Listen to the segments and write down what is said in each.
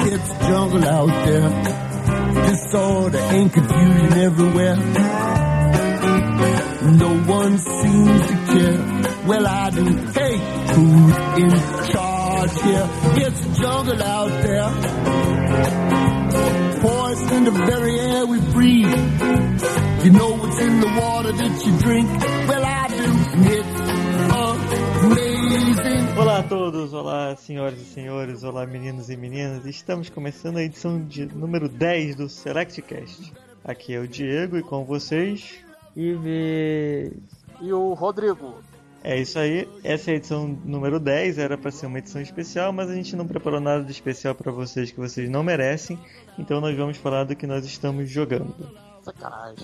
It's jungle out there, disorder and confusion everywhere. No one seems to care. Well, I do. Hey, who's in charge here? It's jungle out there, poison the very air we breathe. You know what's in the water that you drink? Well, I do. It's amazing. Olá a todos, olá senhoras e senhores, olá meninos e meninas. Estamos começando a edição número 10 do SelectCast. Aqui é o Diego e com vocês... E o Rodrigo. É isso aí, essa é a edição número 10, era para ser uma edição especial, mas a gente não preparou nada de especial para vocês que vocês não merecem, então nós vamos falar do que nós estamos jogando. Sacanagem.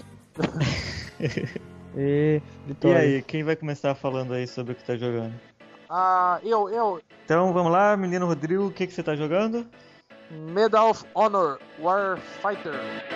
E aí, quem vai começar falando aí sobre o que tá jogando? Eu. Então vamos lá, menino Rodrigo, o que você tá jogando? Medal of Honor Warfighter.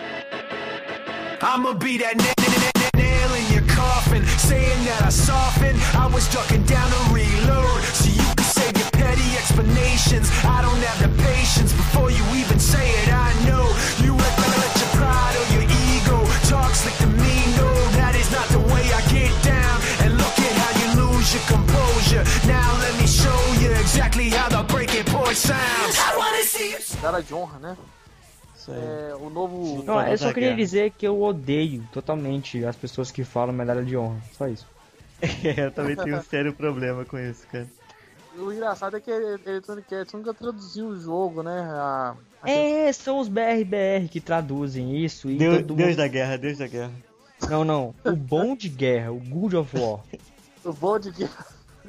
I'ma be that nail in your coffin, saying that I softened. I was ducking down to reload, so you can save your petty explanations. I don't have the patience before you even say it. I know you let your pride or your ego talk slick to me. No, that is not the way I get down. And look at how you lose your composure. Now let me show you exactly how the breaking point sounds. I wanna see you. Cara de honra, né? O novo... Não, eu só queria dizer que eu odeio totalmente as pessoas que falam medalha de honra, só isso. Eu também tenho um sério problema com isso, cara. O engraçado é que Electronic Arts nunca traduziu o jogo, né? São os BRBR que traduzem isso. E Deus da guerra. Não, o bom de guerra, o Good of War. O bom de guerra.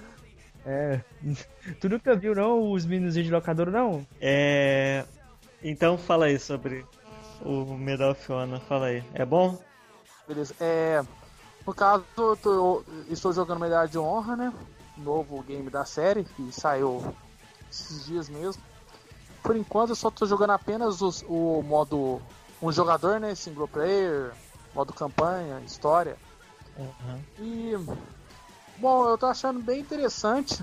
Tu nunca viu, não, os meninos de locador, não? Então fala aí sobre o Medal of Honor, fala aí. É bom? Beleza. No caso, eu estou jogando Medalha de Honra, né? Novo game da série, que saiu esses dias mesmo. Por enquanto eu só estou jogando apenas o modo um jogador, né? Single player, modo campanha, história. Uhum. E bom, eu tô achando bem interessante.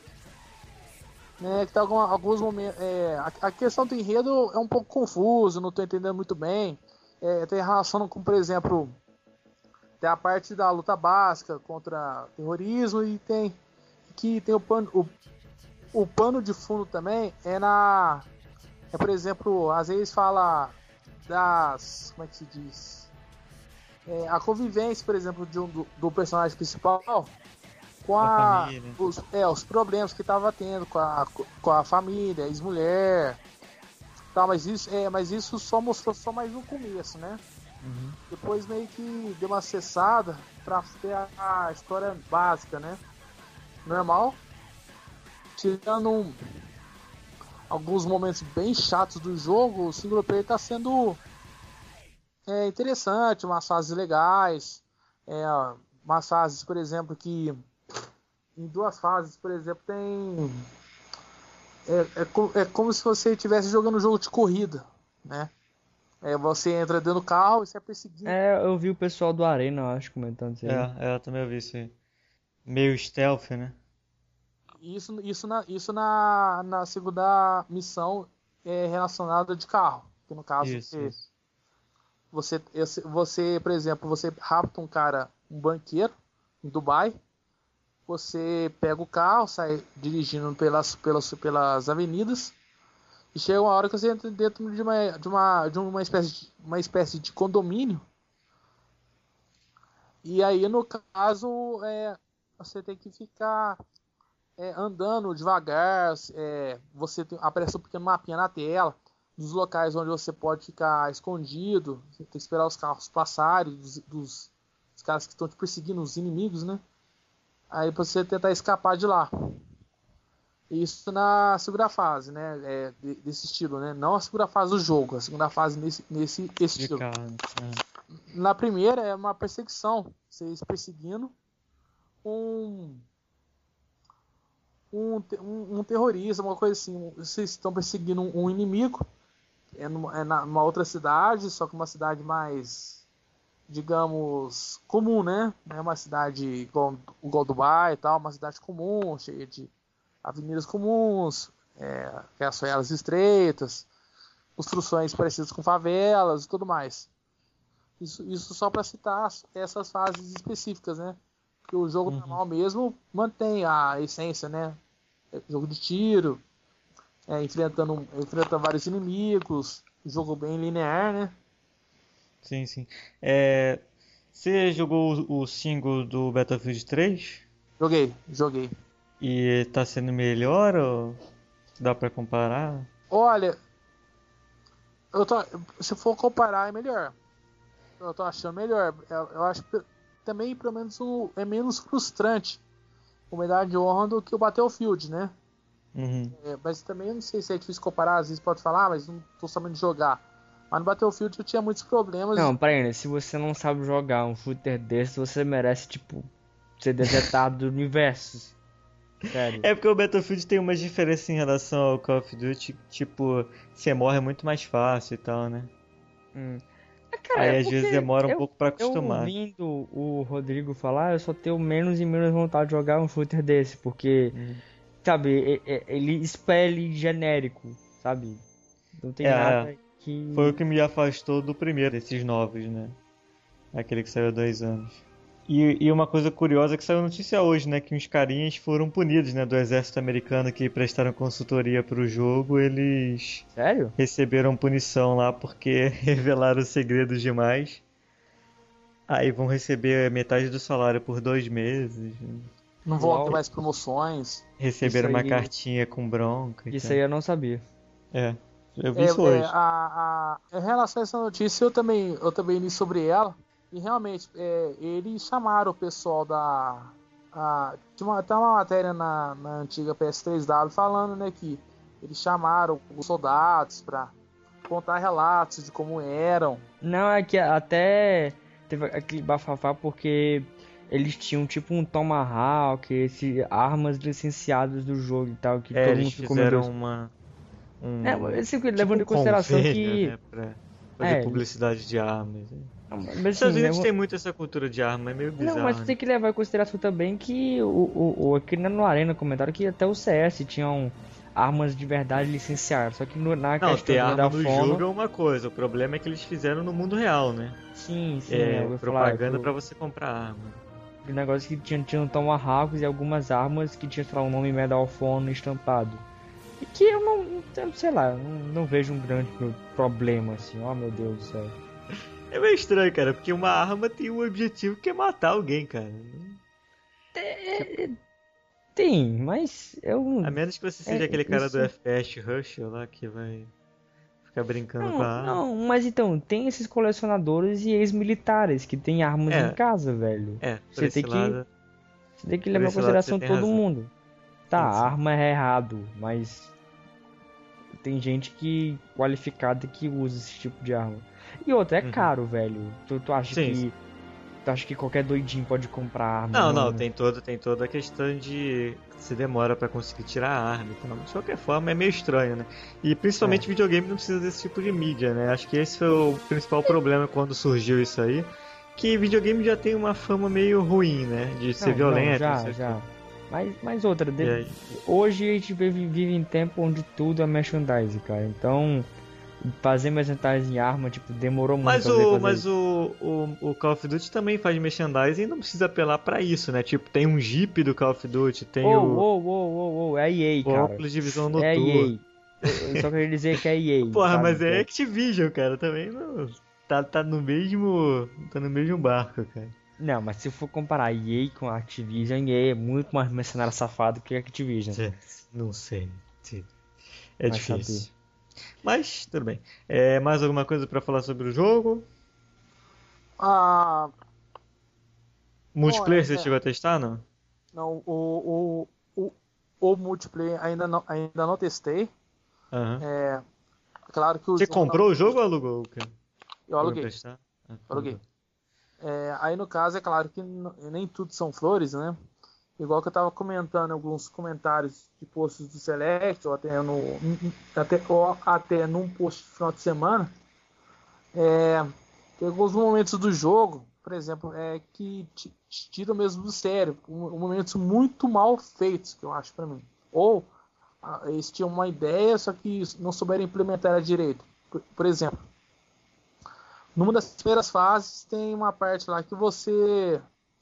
Que tá alguns momentos. A questão do enredo é um pouco confuso, não tô entendendo muito bem. Tem relação com, por exemplo, tem a parte da luta básica contra terrorismo e tem o pano de fundo também por exemplo, às vezes fala das, como é que se diz? A convivência, por exemplo, do personagem principal com os problemas que estava tendo com a família, ex-mulher, tá, mas isso só mostrou só mais no começo, né? Uhum. Depois meio que deu uma cessada para ter a história básica, né? Normal, tirando alguns momentos bem chatos do jogo, o single player está sendo interessante, umas fases legais, umas fases, por exemplo, que em duas fases, por exemplo, tem... É como se você estivesse jogando um jogo de corrida, né? Você entra dentro do carro e você é perseguindo. Eu vi o pessoal do Arena, eu acho, comentando isso aí. Eu também ouvi isso aí. Meio stealth, né? Isso na segunda missão relacionada de carro. Que no caso, isso. Você, por exemplo, você rapta um cara, um banqueiro, em Dubai. Você pega o carro, sai dirigindo pelas avenidas e chega uma hora que você entra dentro de uma espécie de condomínio. E aí, no caso, você tem que ficar andando devagar. Aparece um pequeno mapinha na tela dos locais onde você pode ficar escondido. Você tem que esperar os carros passarem, dos caras que estão te perseguindo, os inimigos, né? Aí pra você tentar escapar de lá. Isso na segunda fase, né? Desse estilo, né? Não a segunda fase do jogo, a segunda fase nesse estilo. Na primeira é uma perseguição. Vocês perseguindo um terrorista, uma coisa assim. Vocês estão perseguindo um inimigo. Numa outra cidade, só que uma cidade mais, digamos, comum, né? É uma cidade igual Dubai e tal, uma cidade comum, cheia de avenidas comuns, com as ruelas estreitas. construções parecidas com favelas e tudo mais. Isso só para citar essas fases específicas, né? Porque o jogo normal mesmo mantém a essência, né? Jogo de tiro, enfrentando vários inimigos, jogo bem linear, né? Sim, sim. Você jogou o single do Battlefield 3? Joguei. E tá sendo melhor ou dá pra comparar? Olha, se for comparar é melhor. Eu tô achando melhor. Eu acho que também, pelo menos, é menos frustrante o Medalha de Honra do que o Battlefield, né? Uhum. Mas também eu não sei se é difícil comparar, às vezes pode falar, mas não tô sabendo jogar. Mas no Battlefield eu tinha muitos problemas. Não, peraí, né? Se você não sabe jogar um shooter desse, você merece, tipo, ser deletado do universo. Sério. É porque o Battlefield tem uma diferença em relação ao Call of Duty, tipo, você morre muito mais fácil e tal, né? Cara, Aí às vezes demora um pouco pra Eu acostumar. ouvindo o Rodrigo falar, eu só tenho menos e menos vontade de jogar um shooter desse, porque, sabe, ele expele genérico, sabe? Não tem nada que... Foi o que me afastou do primeiro, desses novos, né? Aquele que saiu há 2 anos. E uma coisa curiosa que saiu notícia hoje, né? Que uns carinhas foram punidos, né? Do exército americano que prestaram consultoria pro jogo, eles... Sério? Receberam punição lá porque revelaram segredos demais. Aí vão receber metade do salário por 2 meses. Não vão ter mais promoções. Receberam Isso uma aí- cartinha com bronca. Isso aí eu não sabia. Eu vi isso hoje. Em relação a essa notícia, eu também li sobre ela. E realmente, eles chamaram o pessoal tinha até uma matéria na antiga PS3W falando, né, que eles chamaram os soldados para contar relatos de como eram. Não, é que até teve aquele bafafá porque eles tinham tipo um Tomahawk, armas licenciadas do jogo e tal, que todo Eles mundo ficou meio fizeram Mas assim, tipo levando em consideração convênio, né, pra fazer É, publicidade de armas. Não, mas, Os assim, Estados Unidos leva- tem muito essa cultura de arma, é meio bizarro. Não, mas né? tem que levar em consideração também que aqui no Arena comentaram que até o CS tinham armas de verdade licenciadas, só que na Não, questão ter do arma Medal no of Honor, jogo é uma coisa, o problema é que eles fizeram no mundo real, né? sim, eu ia falar Propaganda que pra você comprar arma. o negócio que tinha Tomahawks e algumas armas que tinha, sei lá, o nome Medal of Honor estampado. E que eu não sei lá, não vejo um grande problema assim, oh meu Deus do céu. É meio estranho, cara, porque uma arma tem um objetivo que é matar alguém, cara. Tem, mas eu A menos que você seja aquele cara do FPS Rush lá que vai ficar brincando com a arma. Não, mas então, tem esses colecionadores e ex-militares que tem armas É. em casa, velho. Por Você esse tem lado. que levar em esse lado consideração você tem todo razão. mundo. Tá, Sim, sim. arma é errado, mas tem gente qualificada que usa esse tipo de arma. E outra, é caro, velho. Tu acha Sim, que sim. tu acha que qualquer doidinho pode comprar arma? Não, tem toda a questão de se demora pra conseguir tirar a arma e tal. De qualquer forma, é meio estranho, né? E principalmente videogame não precisa desse tipo de mídia, né? Acho que esse foi o principal problema quando surgiu isso aí. Que videogame já tem uma fama meio ruim, né? De ser violento. não sei o Já. quê. Mas outra, E aí? hoje a gente vive em tempo onde tudo é merchandising, cara. Então, fazer merchandising em arma, tipo, demorou muito Mas pra fazer mas isso. o Call of Duty também faz merchandising e não precisa apelar pra isso, né? Tipo, tem um Jeep do Call of Duty, tem é a EA, o cara. óculos de visão É a noturna. EA. Eu só queria dizer que é a EA. Porra, sabe? mas é Que Activision, cara, também não... Tá no mesmo barco, cara. Não, mas se for comparar a EA com a Activision, EA é muito mais mercenário safado que a Activision. Não sei. Vai É difícil. saber. Mas, tudo bem. Mais alguma coisa pra falar sobre o jogo? Multiplayer você chegou a testar, não? Não, o multiplayer ainda não testei. Aham. Claro que o Você jogo comprou o jogo ou alugou? Cara? eu aluguei. Pra testar? Aluguei. Aí no caso é claro que nem tudo são flores, né? Igual que eu tava comentando em alguns comentários de posts do Select, ou até num post de final de semana, tem alguns momentos do jogo, por exemplo, que te tiram mesmo do sério, momentos muito mal feitos, que eu acho pra mim. Ou eles tinham uma ideia, só que não souberam implementar ela direito. Por exemplo, numa das primeiras fases tem uma parte lá que você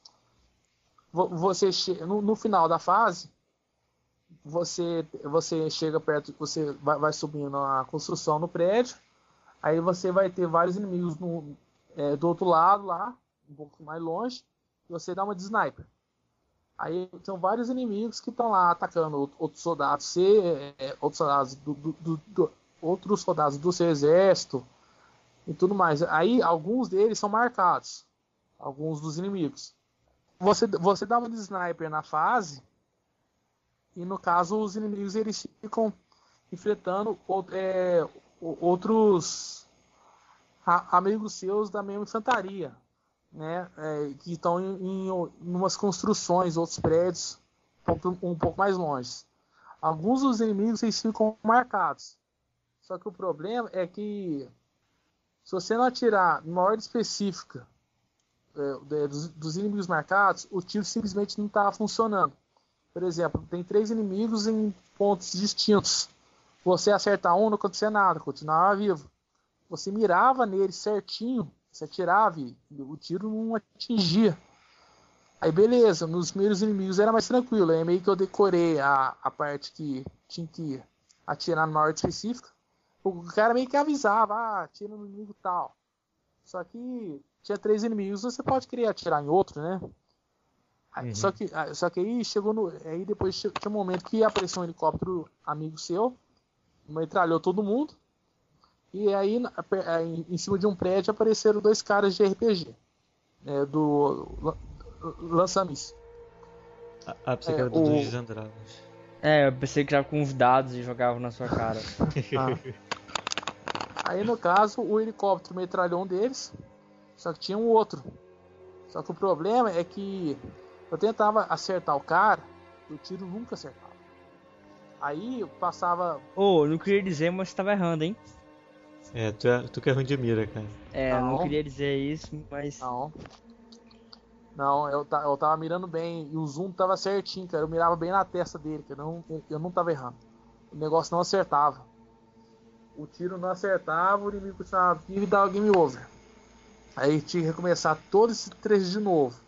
no final da fase você chega perto, você vai subindo a construção no prédio, aí você vai ter vários inimigos do outro lado lá, um pouco mais longe, e você dá uma de sniper. Aí são vários inimigos que estão lá atacando outros soldados, outros soldados do seu exército e tudo mais. Aí alguns deles são marcados, alguns dos inimigos. Você dá uma de sniper na fase, e no caso os inimigos eles ficam enfrentando outros amigos seus da mesma infantaria, né? Que estão em umas construções, outros prédios um pouco mais longe. Alguns dos inimigos eles ficam marcados. Só que o problema é que se você não atirar numa ordem específica dos inimigos marcados, o tiro simplesmente não está funcionando. Por exemplo, tem 3 inimigos em pontos distintos. Você acertar um, não acontecia nada, continuava vivo. Você mirava nele certinho, você atirava e o tiro não atingia. Aí beleza, nos primeiros inimigos era mais tranquilo. Aí meio que eu decorei a parte que tinha que atirar numa ordem específica. O cara meio que avisava, atira no inimigo tal. Só que tinha 3 inimigos, você pode querer atirar em outro, né? Uhum. Só que aí chegou aí depois tinha um momento que apareceu um helicóptero amigo seu, metralhou todo mundo, e aí em cima de um prédio apareceram 2 caras de RPG, do lança-míssil. Pensei que era do Dungeons and Dragons. Eu pensei que já com os dados e jogavam na sua cara. Aí no caso o helicóptero metralhou um deles, só que tinha um outro. Só que o problema é que eu tentava acertar o cara, o tiro nunca acertava. Aí eu passava... não queria dizer, mas você tava errando, hein? Tu que é ruim de mira, cara. Não queria dizer isso, mas... Não, eu tava mirando bem, e o zoom tava certinho, cara. Eu mirava bem na testa dele, cara. Eu não tava errando. O negócio não acertava. O tiro não acertava, o inimigo continuava vivo e dava game over. Aí tinha que recomeçar todo esse trecho de novo.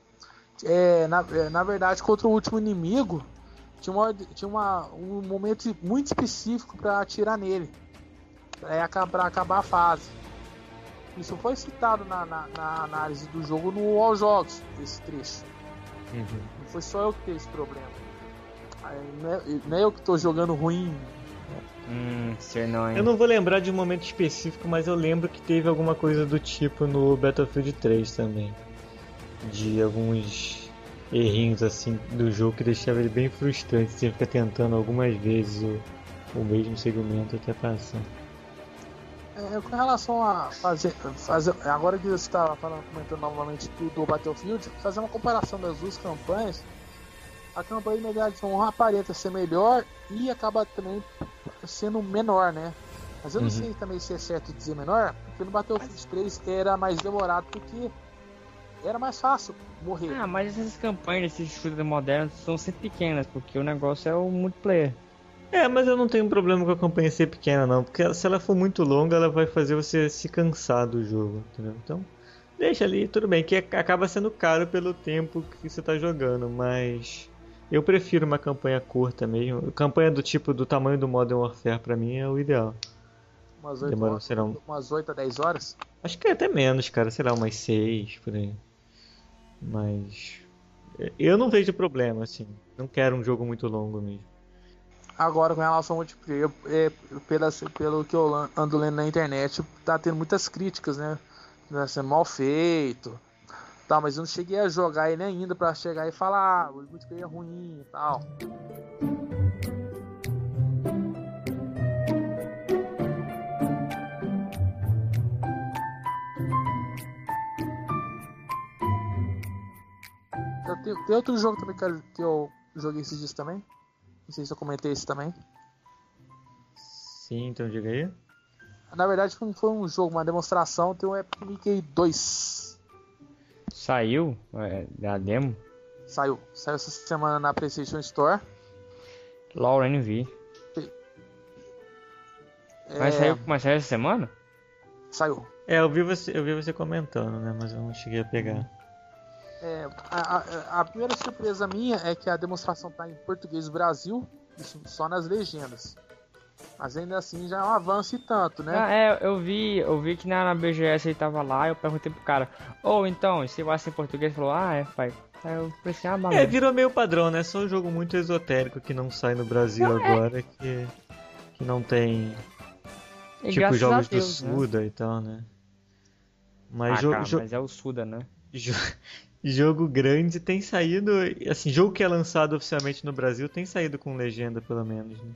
Na verdade, contra o último inimigo, tinha um momento muito específico para atirar nele, para acabar a fase. Isso foi citado na análise do jogo no All Jogos, esse trecho. Uhum. Não foi só eu que teve esse problema. Não é eu que estou jogando ruim. Eu não vou lembrar de um momento específico, mas eu lembro que teve alguma coisa do tipo no Battlefield 3 também. De alguns errinhos assim do jogo que deixava ele bem frustrante. Você fica tentando algumas vezes o mesmo segmento até passar. Com relação a fazer agora que você está comentando novamente do Battlefield, fazer uma comparação das duas campanhas. A campanha de Medalha de Honra aparenta ser melhor e acaba também sendo menor, né? Mas eu não sei também se é certo dizer menor, porque no Battlefield 3 era mais demorado, porque era mais fácil morrer. Mas essas campanhas, esses shooters modernos são sempre pequenas, porque o negócio é o multiplayer. Mas eu não tenho problema com a campanha ser pequena não, porque se ela for muito longa, ela vai fazer você se cansar do jogo, entendeu? Então, deixa ali, tudo bem, que acaba sendo caro pelo tempo que você tá jogando, mas eu prefiro uma campanha curta mesmo. Campanha do tipo, do tamanho do Modern Warfare pra mim é o ideal. Umas 8 a 10 horas? Acho que é até menos, cara, sei lá, umas 6 por aí. Mas eu não vejo problema, assim. Não quero um jogo muito longo mesmo. Agora, com relação ao multiplayer, pelo que eu ando lendo na internet, tá tendo muitas críticas, né? Tá sendo mal feito. Tá, mas eu não cheguei a jogar ele ainda pra chegar e falar, o multiplayer é ruim e tal. Tem outro jogo também que eu joguei esses dias também. Não sei se eu comentei esse também. Sim, então diga aí. Na verdade foi um jogo, uma demonstração. Tem o Epic Mickey 2. Saiu? A demo? Saiu essa semana na PlayStation Store. Lauren vi. Mas saiu essa semana? Saiu. Eu vi você comentando, né? Mas eu não cheguei a pegar. A primeira surpresa minha é que a demonstração tá em português do Brasil, isso só nas legendas. Mas ainda assim já é um avanço e tanto, né? Eu vi que na BGS ele tava lá, eu perguntei pro cara, então, esse vai ser em português? Ele falou, pai. Aí eu pensei, maluco. Virou meio padrão, né? Só um jogo muito esotérico que não sai no Brasil agora, que não tem, tipo, jogos do Suda, né? E tal, né? Mas mas é o Suda, né? Jogo grande tem saído, assim, jogo que é lançado oficialmente no Brasil tem saído com legenda, pelo menos, né?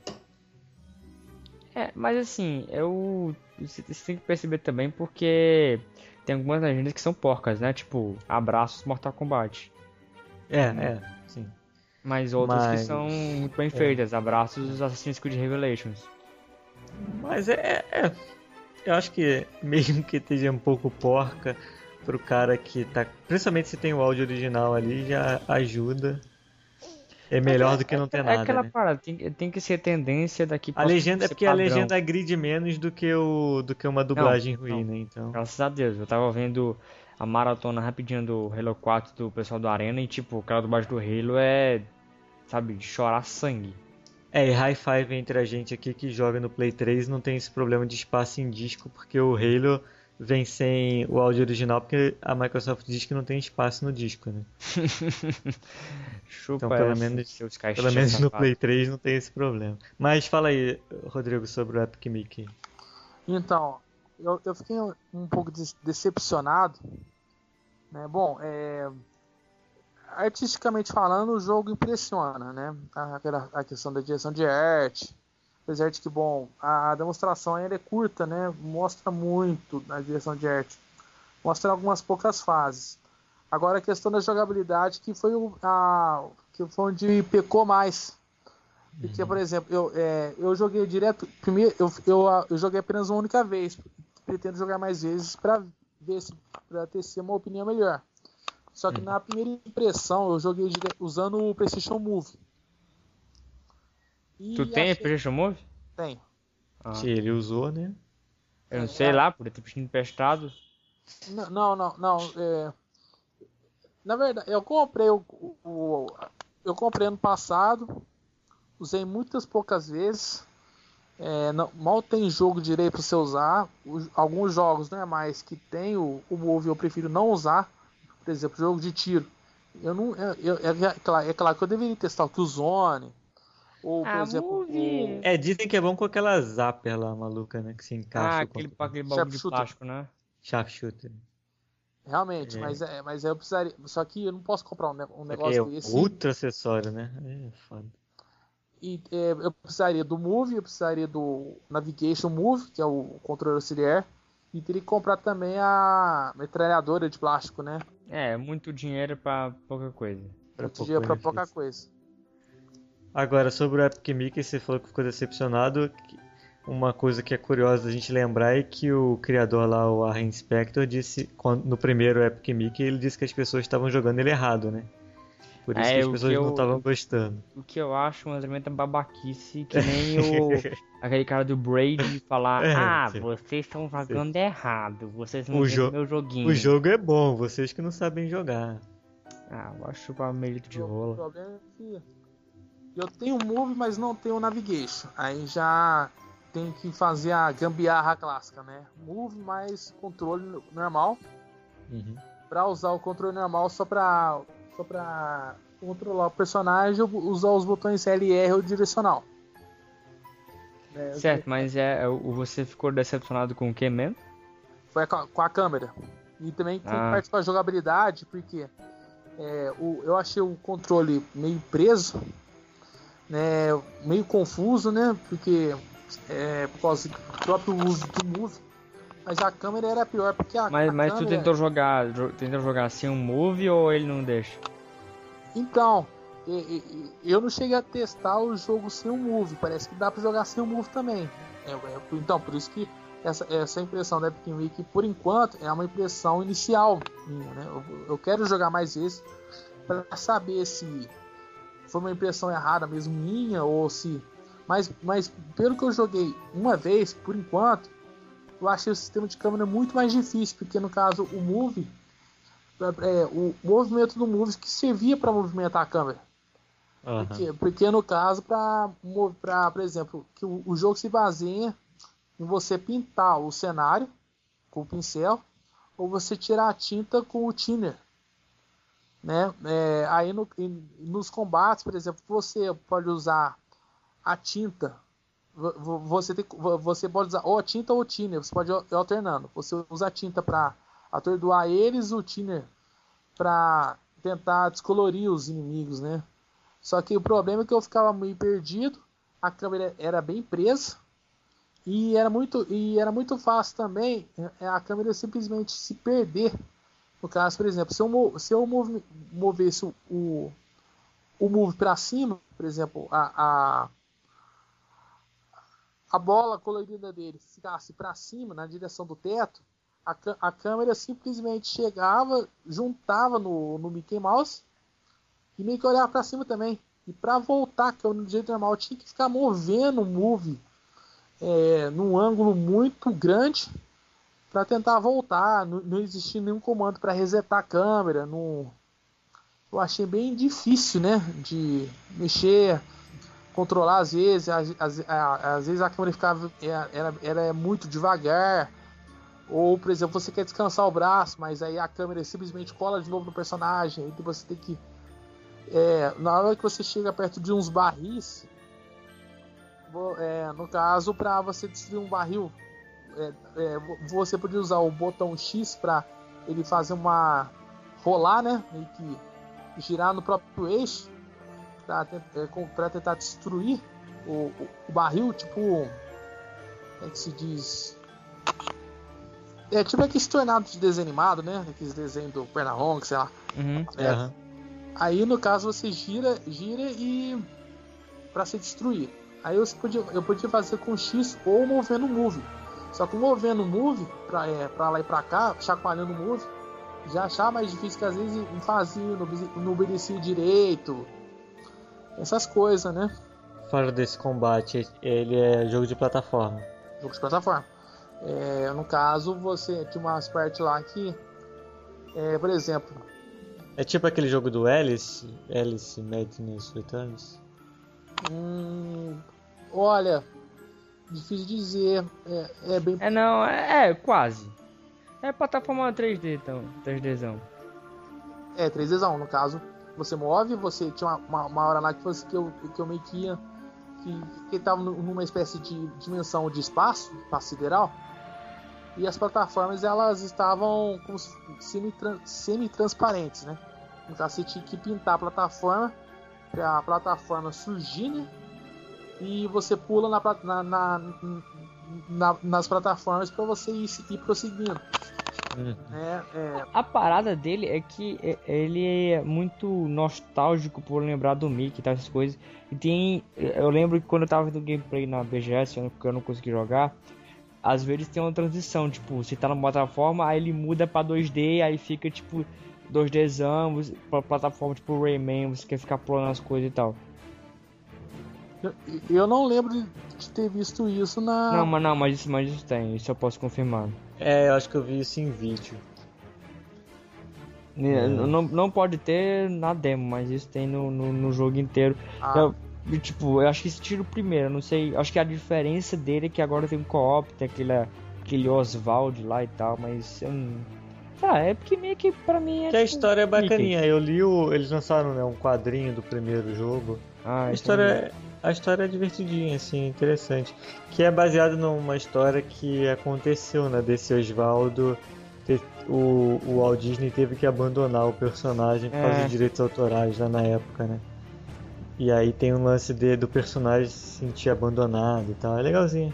Mas assim, você tem que perceber também porque tem algumas legendas que são porcas, né? Tipo, abraços Mortal Kombat. Sim. Mas outras que são muito bem feitas, abraços Assassin's Creed Revelations. Mas eu acho que mesmo que esteja um pouco porca pro cara que tá, principalmente se tem o áudio original ali, já ajuda. É melhor do que não ter nada. É aquela né? parada, tem que ser tendência daqui pra. A legenda é porque padrão. A legenda agride menos do que uma dublagem ruim, né? Então. Graças a Deus, eu tava vendo a maratona rapidinho do Halo 4 do pessoal do Arena e tipo, aquela dublagem do Halo é, sabe, de chorar sangue. E high five entre a gente aqui que joga no Play 3 não tem esse problema de espaço em disco, porque o Halo vem sem o áudio original, porque a Microsoft diz que não tem espaço no disco, né? Chupa, então pelo menos no Play 3 não tem esse problema. Mas fala aí, Rodrigo, sobre o Epic Mickey. Então, eu fiquei um pouco decepcionado, né? Bom, artisticamente falando, o jogo impressiona, né? A questão da direção de arte, apesar de que, bom, a demonstração ainda é curta, né? Mostra muito na direção de arte. Mostra algumas poucas fases. Agora a questão da jogabilidade que foi onde pecou mais. Porque, por exemplo, eu joguei direto. Primeiro, eu joguei apenas uma única vez. Pretendo jogar mais vezes para ter uma opinião melhor. Só que na primeira impressão eu joguei usando o PlayStation Move. Tu tem PlayStation Move? Tenho. Se ele usou, né? Eu não sei lá, por ter pedido emprestado. Não. Na verdade, eu comprei eu comprei ano passado, usei muitas poucas vezes. Mal tem jogo direito para você usar. Alguns jogos, né, mas que tem o Move eu prefiro não usar. Por exemplo, jogo de tiro. É claro que eu deveria testar o Killzone. Ou, por exemplo, dizem que é bom com aquela zapper lá, maluca, né? Que se encaixa. Aquele bagulho de plástico, né? Sharpshooter. Realmente, mas eu precisaria. Só que eu não posso comprar um negócio desse. Outro acessório, né? Foda. E eu precisaria do Move, eu precisaria do Navigation Move, que é o controle auxiliar. E teria que comprar também a metralhadora de plástico, né? Muito dinheiro pra pouca coisa. Muito dinheiro pra pouca coisa. Agora, sobre o Epic Mickey, você falou que ficou decepcionado. Uma coisa que é curiosa a gente lembrar é que o criador lá, o Warren Spector, disse, no primeiro Epic Mickey, ele disse que as pessoas estavam jogando ele errado, né? Por isso que as pessoas não estavam gostando. O que eu acho uma tremenda babaquice, que nem aquele cara do Brady falar, vocês estão jogando errado, vocês não viram meu joguinho. O jogo é bom, vocês que não sabem jogar. Eu acho que é mérito de rola. O problema é que eu tenho o Move, mas não tenho o Navigation. Aí já tem que fazer a gambiarra clássica, né? Move mais controle normal. Pra usar o controle normal só pra controlar o personagem, usar os botões LR ou direcional. Certo, mas você ficou decepcionado com o que mesmo? Foi com a câmera. E também com parte da jogabilidade, porque eu achei o controle meio preso, né, meio confuso, né? Porque por causa do próprio uso do Move. Mas a câmera era pior, porque Mas tu tentou jogar sem um Move ou ele não deixa? Então, eu não cheguei a testar o jogo sem o Move. Parece que dá pra jogar sem o Move também. Então, por isso que essa impressão da Epic Mickey, por enquanto, é uma impressão inicial minha, né? Eu quero jogar mais esse pra saber se foi uma impressão errada mesmo minha, ou se Mas pelo que eu joguei uma vez, por enquanto, eu achei o sistema de câmera muito mais difícil, porque no caso o Move, o movimento do Move que servia para movimentar a câmera. Porque no caso, por exemplo, que o jogo se baseia em você pintar o cenário com o pincel ou você tirar a tinta com o thinner, né? Aí nos combates, por exemplo, você pode usar a tinta, você pode usar ou a tinta ou o thinner, você pode ir alternando. Você usa a tinta para atordoar eles, o thinner para tentar descolorir os inimigos, né? Só que o problema é que eu ficava meio perdido, a câmera era bem presa e era muito fácil também a câmera simplesmente se perder. No caso, por exemplo, se eu movesse o Move para cima, por exemplo, a bola colorida dele ficasse para cima, na direção do teto, a câmera simplesmente chegava, juntava no Mickey Mouse e meio que olhava para cima também. E para voltar, que no jeito normal, eu tinha que ficar movendo o Move num ângulo muito grande para tentar voltar. Não existia nenhum comando para resetar a câmera. Eu achei bem difícil, né, de mexer, controlar às vezes. Às vezes a câmera ficava era muito devagar. Ou, por exemplo, você quer descansar o braço, mas aí a câmera simplesmente cola de novo no personagem. Aí você tem que... na hora que você chega perto de uns barris, no caso, para você destruir um barril, você podia usar o botão X para ele fazer rolar, né? Meio que girar no próprio eixo para tentar destruir o barril, tipo, como é que se diz? Tipo aqueles tornados de desenho animado, né? Aqueles desenhos do Pernalonga, sei lá. Aí no caso você gira e para se destruir. Aí eu podia fazer com X ou movendo o Move. Só que movendo o Move pra lá e pra cá, chacoalhando o Move, já achava mais difícil, que às vezes não fazia, não obedecia direito. Essas coisas, né? Fora desse combate, ele é jogo de plataforma. Jogo de plataforma. No caso, você tinha umas partes lá que, por exemplo... É tipo aquele jogo do Alice Madness Returns? Olha, difícil dizer. É bem... quase. É plataforma 3D, então. 3Dzão. 3Dzão, no caso. Você move, você tinha uma hora lá que eu meio que ia... Que tava numa espécie de dimensão de espaço sideral. E as plataformas, elas estavam como semi-transparentes, né? Então você tinha que pintar a plataforma para a plataforma surgir, né? E você pula nas plataformas para você ir prosseguindo. A parada dele é que ele é muito nostálgico por lembrar do Mickey e tal, essas coisas. E eu lembro que quando eu tava vendo gameplay na BGS, que eu não consegui jogar, às vezes tem uma transição, tipo, você tá na plataforma, aí ele muda pra 2D, aí fica tipo 2Dzão, pra plataforma tipo Rayman, você quer ficar pulando as coisas e tal. Eu não lembro de ter visto isso na... Mas isso tem, isso eu posso confirmar. Eu acho que eu vi isso em vídeo. Não pode ter na demo, mas isso tem no jogo inteiro. Eu acho que esse tiro primeiro, não sei, acho que a diferença dele é que agora tem um co-op, tem aquele Oswald lá e tal, mas é porque meio que pra mim é... Que a história é bacaninha, eu li eles lançaram, né, um quadrinho do primeiro jogo. A história é divertidinha, assim, interessante. Que é baseado numa história que aconteceu, né, desse Oswaldo. O Walt Disney teve que abandonar o personagem por causa de direitos autorais lá na época, né? E aí tem um lance do personagem se sentir abandonado e tal, é legalzinho.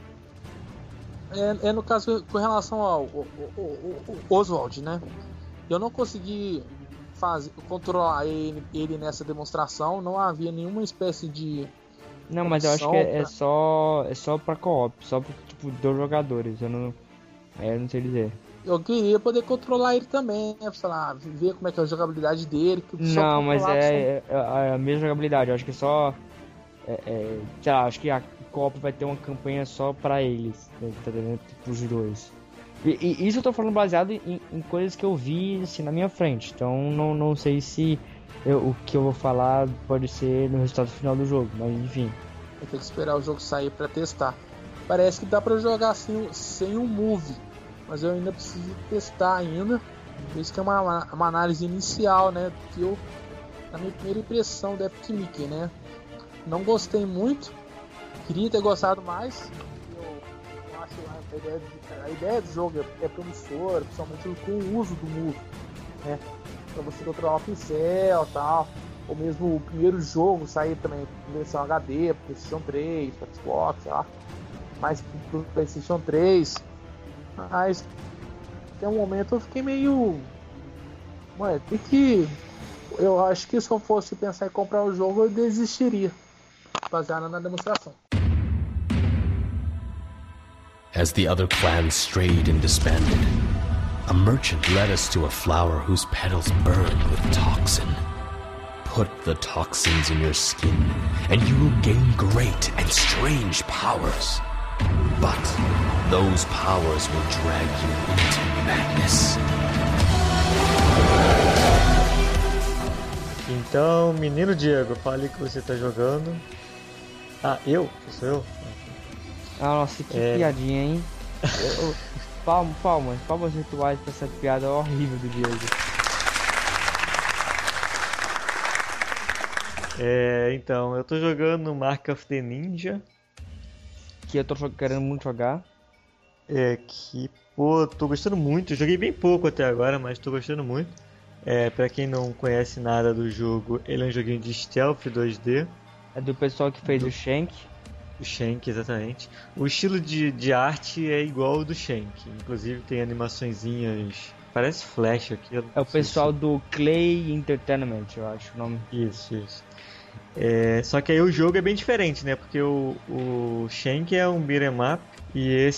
No caso, com relação ao Oswald, né? Eu não consegui controlar ele nessa demonstração, não havia nenhuma espécie de... Não, mas eu acho que é só pra co-op, só pra tipo 2 jogadores, eu não sei dizer. Eu queria poder controlar ele também, né? Sei lá, ver como é que é a jogabilidade dele. Não, mas é a mesma jogabilidade, eu acho que só sei lá, acho que a Copa vai ter uma campanha só pra eles, né, tá entendendo? Pros dois. E isso eu tô falando baseado em coisas que eu vi assim na minha frente. Então não sei se o que eu vou falar pode ser no resultado final do jogo, mas enfim. Vai ter que esperar o jogo sair pra testar. Parece que dá pra jogar sem um move, mas eu ainda preciso testar ainda. Isso que é uma análise inicial, né? Que eu, na minha primeira impressão do Epic Mickey, né? Não gostei muito, queria ter gostado mais. Eu acho a ideia do jogo é promissora, principalmente com o uso do move, né? Pra você controlar o pincel e tal. Ou mesmo o primeiro jogo sair também em versão HD, pro PlayStation 3, pro Xbox, sei lá. Mais pro PlayStation 3. Mas até um momento eu fiquei meio... Ué, tem que... Eu acho que se eu fosse pensar em comprar o jogo, eu desistiria, baseado na demonstração. As the other clans strayed and disbanded, a merchant led us to a flower whose petals burned with toxin. Put the toxins in your skin, and you will gain great and strange powers. But those powers will drag you into madness. Então, menino Diego, fale que você tá jogando. Ah, sou eu? Ah, nossa, que piadinha, hein? Palmas virtuais pra essa piada horrível do Diego. Então, eu tô jogando Mark of the Ninja. Que eu tô querendo muito jogar. Tô gostando muito. Joguei bem pouco até agora, mas tô gostando muito. Pra quem não conhece nada do jogo, ele é um joguinho de stealth 2D. É do pessoal que fez o Shank. O Shank, exatamente. O estilo de arte é igual ao do Shank. Inclusive tem animaçõezinhas... Parece Flash aqui. É o pessoal do Clay Entertainment, eu acho o nome. Isso. Só que aí o jogo é bem diferente, né? Porque o Shank é um beat'em up e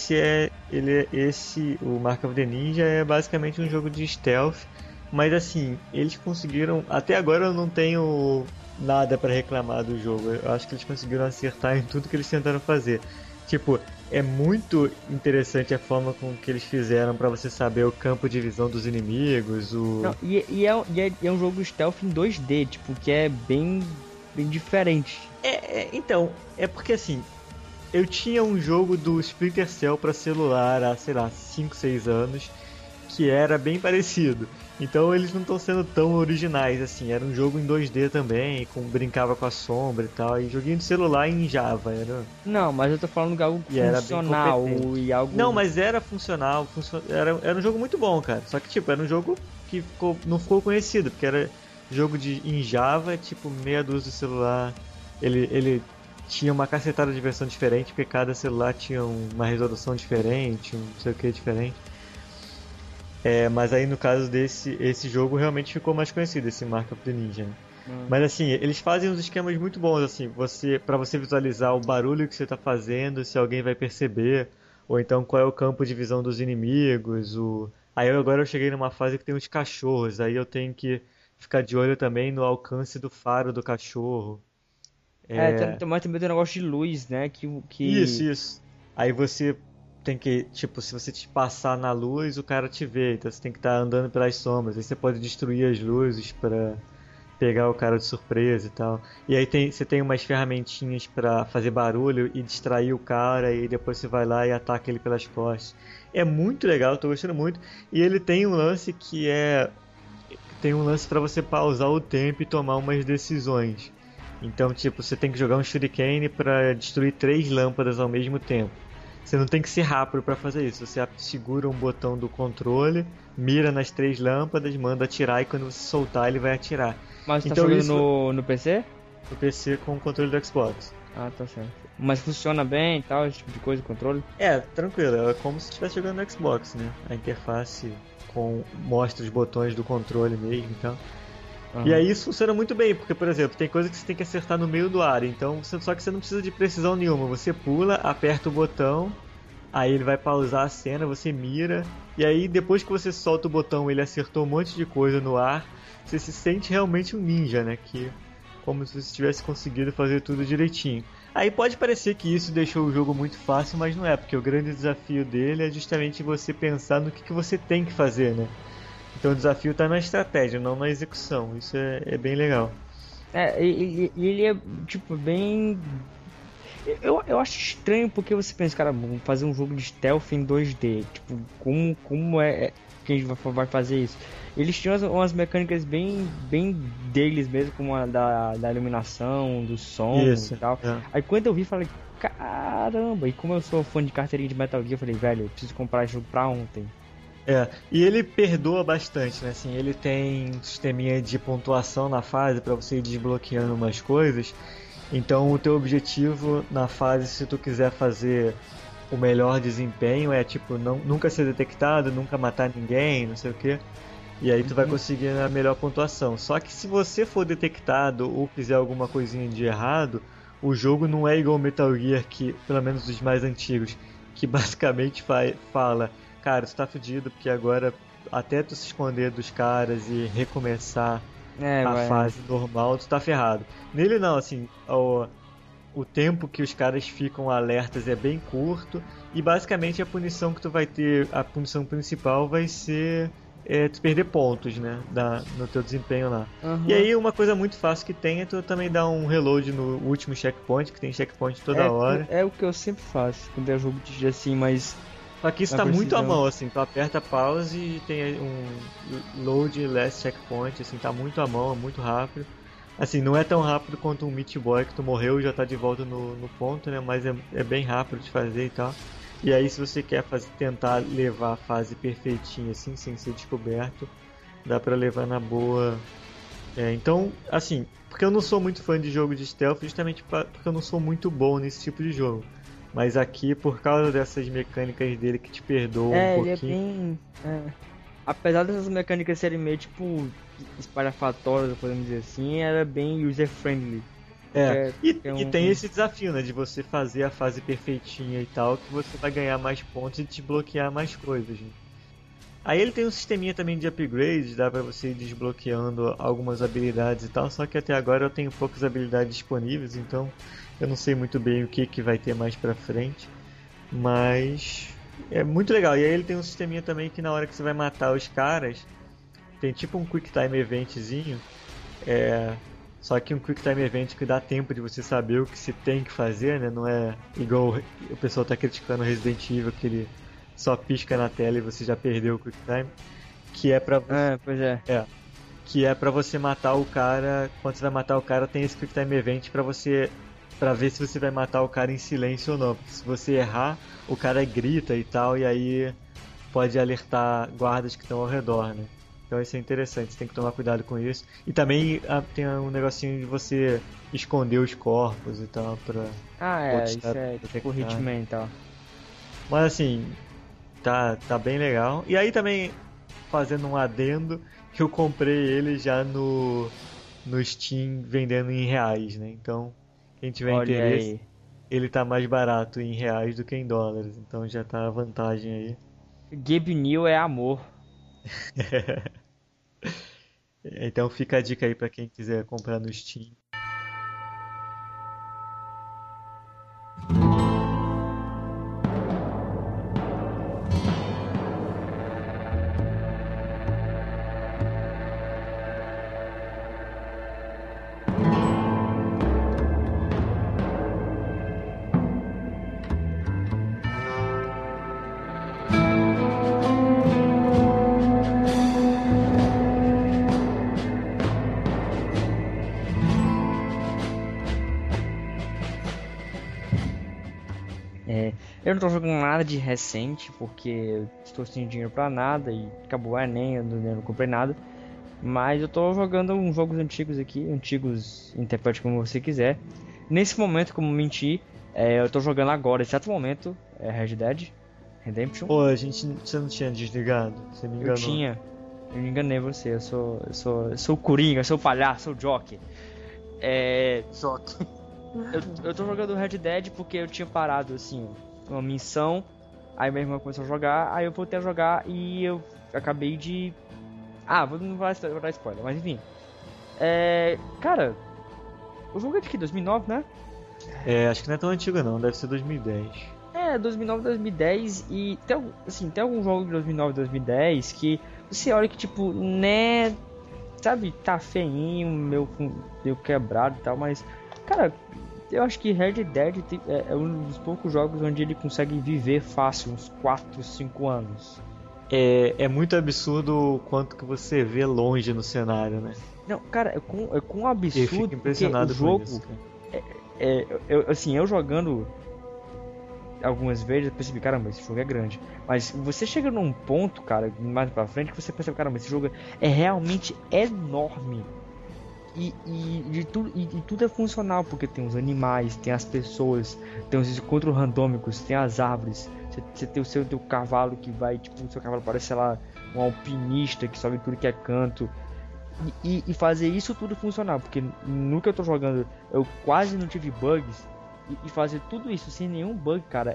o Mark of the Ninja é basicamente um jogo de stealth. Mas assim, eles conseguiram... Até agora eu não tenho nada pra reclamar do jogo. Eu acho que eles conseguiram acertar em tudo que eles tentaram fazer. Tipo, é muito interessante a forma com que eles fizeram pra você saber o campo de visão dos inimigos. Não, é um jogo stealth em 2D, tipo, que é bem diferente. Então, é porque assim, eu tinha um jogo do Splinter Cell pra celular há, sei lá, 5, 6 anos, que era bem parecido. Então eles não estão sendo tão originais assim. Era um jogo em 2D também, brincava com a sombra e tal. E joguinho de celular em Java. Não, mas eu tô falando de algo funcional e algo... Não, mas era funcional. Era um jogo muito bom, cara. Só que tipo, era um jogo que não ficou conhecido, porque era jogo em Java, tipo, meia dúzia de celular. Ele tinha uma cacetada de versão diferente, porque cada celular tinha uma resolução diferente, não sei o que diferente. Mas aí no caso esse jogo realmente ficou mais conhecido, esse Mark of the Ninja, né? Mas assim, eles fazem uns esquemas muito bons, assim, pra você visualizar o barulho que você tá fazendo, se alguém vai perceber, ou então qual é o campo de visão dos inimigos. Aí agora eu cheguei numa fase que tem uns cachorros, aí eu tenho que ficar de olho também no alcance do faro do cachorro. Mas também tem um negócio de luz, né? Isso. Aí você tem que, tipo, se você te passar na luz, o cara te vê, então você tem que estar andando pelas sombras. Aí você pode destruir as luzes pra pegar o cara de surpresa e tal. E aí você tem umas ferramentinhas pra fazer barulho e distrair o cara, e depois você vai lá e ataca ele pelas costas. É muito legal, tô gostando muito. E ele tem um lance pra você pausar o tempo e tomar umas decisões. Então, tipo, você tem que jogar um shuriken pra destruir 3 lâmpadas ao mesmo tempo. Você não tem que ser rápido pra fazer isso. Você segura um botão do controle, mira nas 3 lâmpadas, manda atirar, e quando você soltar ele vai atirar. Mas você então, tá jogando no PC? No PC com o controle do Xbox. Ah, tá certo. Mas funciona bem e tal, esse tipo de coisa, o controle? Tranquilo. É como se estivesse jogando no Xbox, né? A interface mostra os botões do controle mesmo e tal. Uhum. E aí isso funciona muito bem, porque, por exemplo, tem coisa que você tem que acertar no meio do ar, então só que você não precisa de precisão nenhuma. Você pula, aperta o botão, aí ele vai pausar a cena, você mira, e aí depois que você solta o botão, ele acertou um monte de coisa no ar, você se sente realmente um ninja, né? Que como se você tivesse conseguido fazer tudo direitinho. Aí pode parecer que isso deixou o jogo muito fácil, mas não é, porque o grande desafio dele é justamente você pensar no que você tem que fazer, né? Então o desafio tá na estratégia, não na execução. Isso é bem legal. E ele é, tipo, bem... Eu acho estranho porque você pensa, cara, vamos fazer um jogo de stealth em 2D. Tipo, como é que a gente vai fazer isso? Eles tinham umas mecânicas bem deles mesmo, como a da iluminação, do som e tal. Aí quando eu vi, falei, caramba! E como eu sou fã de carteirinha de Metal Gear, eu falei, velho, eu preciso comprar esse jogo pra ontem. E ele perdoa bastante, né? Assim, ele tem um sisteminha de pontuação na fase pra você ir desbloqueando umas coisas. Então o teu objetivo na fase, se tu quiser fazer o melhor desempenho, é tipo, nunca ser detectado, nunca matar ninguém, não sei o que. E aí tu vai conseguir a melhor pontuação. Só que se você for detectado ou fizer alguma coisinha de errado, o jogo não é igual Metal Gear, que, pelo menos dos mais antigos, que basicamente fala, cara, tu tá fudido porque agora até tu se esconder dos caras e recomeçar a fase normal, tu tá ferrado. Nele não, assim, o tempo que os caras ficam alertas é bem curto e basicamente a punição que tu vai ter, a punição principal vai ser tu perder pontos, né, no teu desempenho lá. E aí uma coisa muito fácil que tem é tu também dar um reload no último checkpoint, que tem checkpoint toda hora. É o que eu sempre faço quando é jogo de assim, mas... Só que isso tá muito à mão, assim, tu aperta pause e tem um load last checkpoint, assim, tá muito à mão, é muito rápido. Assim, não é tão rápido quanto um Meat Boy que tu morreu e já tá de volta no ponto, né, mas é bem rápido de fazer e tal. E aí se você quer tentar levar a fase perfeitinha, assim, sem ser descoberto, dá pra levar na boa. Então, assim, porque eu não sou muito fã de jogo de stealth, justamente porque eu não sou muito bom nesse tipo de jogo. Mas aqui, por causa dessas mecânicas dele que te perdoam um pouquinho... Ele é bem... Apesar dessas mecânicas serem meio, tipo, espalhafatórias, podemos dizer assim, era bem user-friendly. E tem esse desafio, né, de você fazer a fase perfeitinha e tal, que você vai ganhar mais pontos e desbloquear mais coisas, né? Aí ele tem um sisteminha também de upgrades, dá pra você ir desbloqueando algumas habilidades e tal, só que até agora eu tenho poucas habilidades disponíveis, então eu não sei muito bem o que vai ter mais pra frente, mas é muito legal. E aí ele tem um sisteminha também que na hora que você vai matar os caras, tem tipo um Quick Time Eventzinho, só que um Quick Time Event que dá tempo de você saber o que se tem que fazer, né? Não é igual o pessoal tá criticando Resident Evil, que ele só pisca na tela e você já perdeu o Quick Time. Que é pra você... que é pra você matar o cara. Quando você vai matar o cara, tem esse Quick Time Event pra ver se você vai matar o cara em silêncio ou não. Porque se você errar, o cara grita e tal, e aí pode alertar guardas que estão ao redor, né? Então isso é interessante, você tem que tomar cuidado com isso. E também tem um negocinho de você esconder os corpos e tal pra... isso é tipo Hitman e tal. Mas assim, tá bem legal. E aí também, fazendo um adendo, que eu comprei ele já no Steam vendendo em reais, né? Então, quem tiver interesse, ele tá mais barato em reais do que em dólares. Então já tá a vantagem aí. Gabe New é amor. Então fica a dica aí pra quem quiser comprar no Steam. Eu não tô jogando nada de recente, porque eu estou sem dinheiro pra nada e acabou o Enem, eu não comprei nada. Mas eu tô jogando uns jogos antigos aqui, interprete como você quiser. Nesse momento, como mentir, eu tô jogando agora, exato momento, Red Dead Redemption. Pô, você não tinha desligado? Você me enganou. Eu me enganei você, eu sou o Coringa, eu sou o palhaço, sou o Joker. Joker. Eu tô jogando Red Dead porque eu tinha parado, assim, uma missão, aí minha irmã começou a jogar, aí eu voltei a jogar e eu acabei de... não vai dar spoiler, mas enfim. Cara, O jogo é de que? 2009, né? Acho que não é tão antigo não, deve ser 2010. 2009, 2010 e tem alguns jogos de 2009, 2010 que você olha que tipo, né, sabe, tá feinho, meio quebrado e tal, mas, cara, eu acho que Red Dead é um dos poucos jogos onde ele consegue viver fácil, uns 4, 5 anos. É muito absurdo o quanto que você vê longe no cenário, né? Não, cara, é com absurdo. Eu fico impressionado o jogo, com isso, cara. Eu jogando algumas vezes, eu percebi, caramba, esse jogo é grande. Mas você chega num ponto, cara, mais pra frente, que você percebe, caramba, esse jogo é realmente enorme. E tudo é funcional, porque tem os animais, tem as pessoas, tem os encontros randômicos, tem as árvores. Você tem o teu cavalo que vai, tipo, o seu cavalo parece, sei lá, um alpinista que sobe tudo que é canto. E fazer isso tudo funcionar, porque no que eu tô jogando eu quase não tive bugs. E fazer tudo isso sem nenhum bug, cara,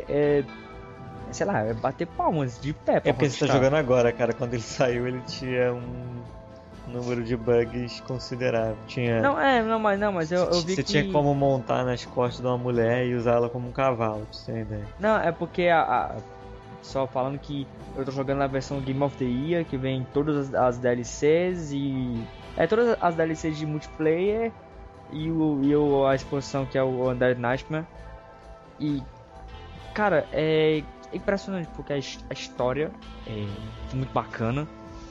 sei lá, é bater palmas de pé. É porque você tá jogando agora, cara. Quando ele saiu, ele tinha um número de bugs considerável. Mas eu vi você que... tinha como montar nas costas de uma mulher e usá-la como um cavalo, pra você ter ideia. Não, é porque só falando que eu tô jogando na versão Game of the Year, que vem todas as DLCs e... todas as DLCs de multiplayer e a expansão que é o Undead Nightmare. E, cara, é impressionante porque a história é muito bacana.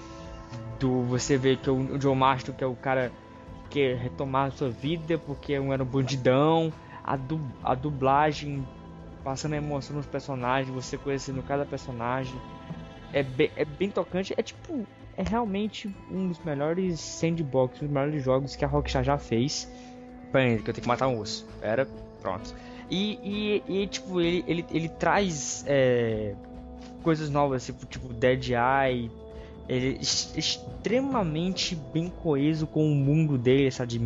Você vê que o Joe Master, que é o cara que quer retomar a sua vida porque era um bandidão, a dublagem passando a emoção nos personagens, você conhecendo cada personagem, é bem tocante, é realmente um dos melhores sandbox, um dos melhores jogos que a Rockstar já fez. Peraí, que eu tenho que matar um osso. Pronto. Tipo, ele traz coisas novas, tipo Dead Eye. Ele é extremamente bem coeso com o mundo dele, sabe, de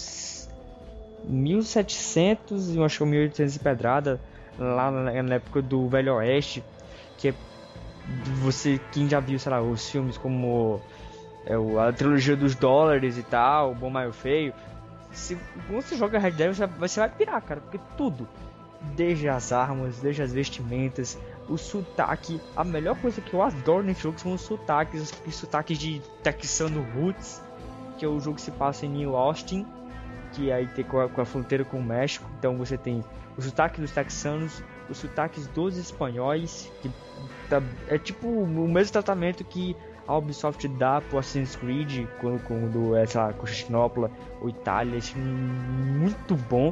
1700 e eu acho que 1800 e pedrada, lá na época do Velho Oeste, que é quem já viu, sei lá, os filmes como a trilogia dos dólares e tal, o Bom, Mal e o Feio, quando você joga Red Dead você vai pirar, cara, porque tudo, desde as armas, desde as vestimentas, o sotaque, a melhor coisa que eu adoro nesse jogo são os sotaques de texano roots, que é o jogo que se passa em New Austin, que aí tem com a fronteira com o México, então você tem o sotaque dos texanos, os sotaques dos espanhóis, que é tipo o mesmo tratamento que a Ubisoft dá pro Assassin's Creed quando sei lá, Constantinopla ou Itália, isso é muito bom.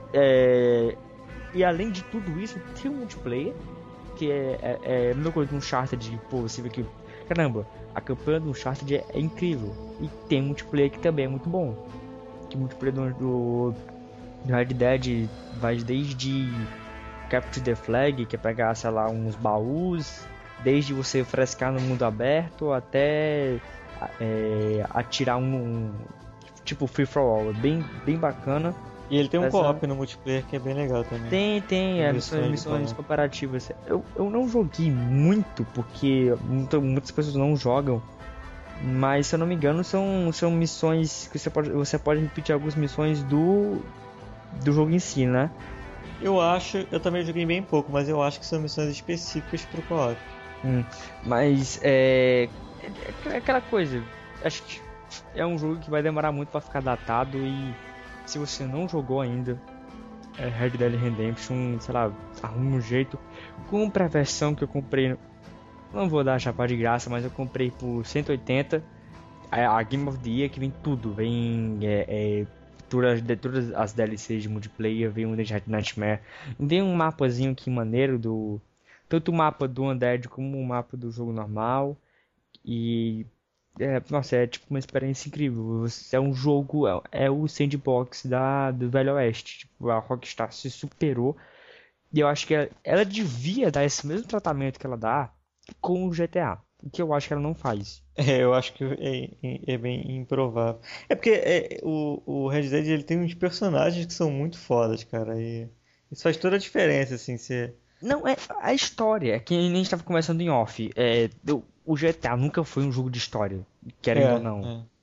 E além de tudo isso, tem um multiplayer que é a mesma coisa de Uncharted, você vê que, caramba, a campanha do Uncharted é incrível. E tem um multiplayer que também é muito bom. Que o multiplayer do Red Dead vai desde Capture the Flag, que é pegar, sei lá, uns baús, desde você frescar no mundo aberto até atirar tipo free for all, bem bacana. E ele tem um co-op no multiplayer que é bem legal também. Tem missões comparativas. Eu não joguei muito porque muitas pessoas não jogam, mas se eu não me engano são missões que você pode repetir algumas missões do jogo em si, né? Eu também joguei bem pouco, mas eu acho que são missões específicas pro co-op. Mas é aquela coisa, acho que é um jogo que vai demorar muito pra ficar datado e se você não jogou ainda Red Dead Redemption, sei lá, arruma um jeito. Compre a versão que eu comprei, não vou dar chapa de graça, mas eu comprei por 180, a Game of the Year, que vem tudo, vem todas as DLCs de multiplayer, vem um Dead Nightmare, vem um mapazinho aqui maneiro tanto o mapa do Undead como o mapa do jogo normal. E nossa, é tipo uma experiência incrível. É um jogo, é o sandbox do Velho Oeste. Tipo, a Rockstar se superou. E eu acho que ela devia dar esse mesmo tratamento que ela dá com o GTA. O que eu acho que ela não faz. Eu acho que é bem improvável. É porque o Red Dead ele tem uns personagens que são muito fodas, cara. E isso faz toda a diferença, assim, Não, é a história, que nem a gente tava conversando em off. O GTA nunca foi um jogo de história, querendo ou não.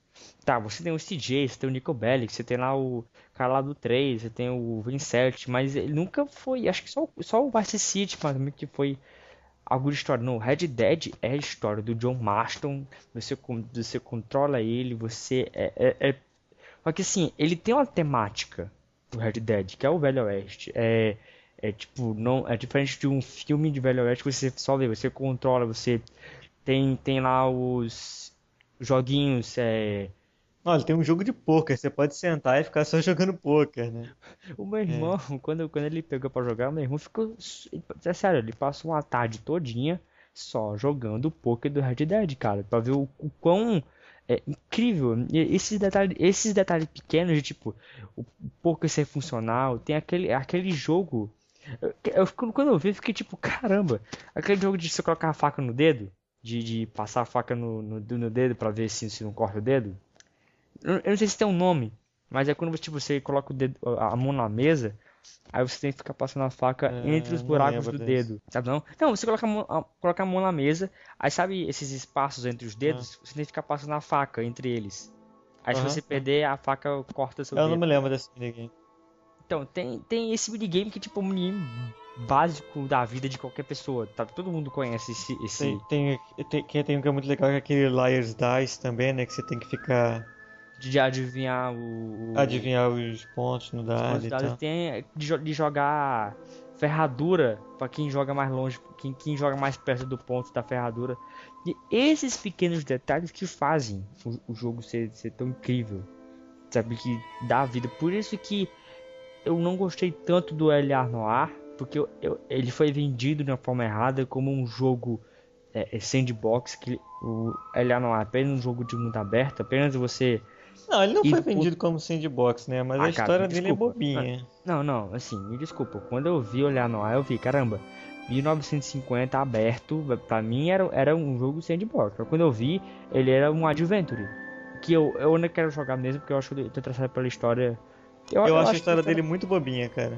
Tá, você tem o CJ, você tem o Nico Bellic, você tem lá o cara lá do 3, você tem o Vincent, mas ele nunca foi. Acho que só o Vice City, mas que foi algo de história. No Red Dead é a história do John Marston. Você controla ele, você Só que assim, ele tem uma temática do Red Dead, que é o Velho Oeste. É tipo, não, é diferente de um filme de Velho Oeste que você só vê, você controla, você tem lá os joguinhos. Olha, tem um jogo de pôquer, você pode sentar e ficar só jogando pôquer, né? O meu irmão, quando ele pegou pra jogar, o meu irmão ficou. É sério, ele passou uma tarde todinha só jogando o poker do Red Dead, cara. Pra ver o quão incrível. E esses detalhes pequenos de tipo, o poker ser funcional, tem aquele jogo. Quando eu vi, eu fiquei tipo, caramba, aquele jogo de você colocar a faca no dedo, de passar a faca no dedo pra ver se não corta o dedo. Eu não sei se tem um nome, mas é quando você coloca a mão na mesa, aí você tem que ficar passando a faca entre os não buracos lembro do desse. dedo, sabe não? Não, você coloca a mão na mesa, aí sabe esses espaços entre os dedos, você tem que ficar passando a faca entre eles. Aí se Aham. você perder, a faca corta seu Eu não dedo. me lembro desse minigame. Então, tem esse minigame que tipo é um minigame básico da vida de qualquer pessoa, tá? Todo mundo conhece esse Tem um que é muito legal, que é aquele Liar's Dice também, né? Que você tem que ficar de adivinhar adivinhar os pontos no dado e tal. Tem de jogar ferradura pra quem joga mais longe, quem joga mais perto do ponto da ferradura. E esses pequenos detalhes que fazem o jogo ser tão incrível, sabe? Que dá vida. Por isso que eu não gostei tanto do L.A. Noire, porque ele foi vendido de uma forma errada como um jogo sandbox, que o L.A. Noire é apenas um jogo de mundo aberto, apenas você. Não, ele não E foi do- vendido como sandbox, né? Mas a Cara, história dele é desculpa. bobinha. Não, assim, me desculpa. Quando eu vi Olhar no Ar, eu vi, caramba, 1950 aberto, pra mim era um jogo sandbox. Mas quando eu vi, ele era um adventure. Que eu ainda quero jogar mesmo, porque eu acho que eu tô interessado pela história. Eu acho a que história dele muito bobinha, cara.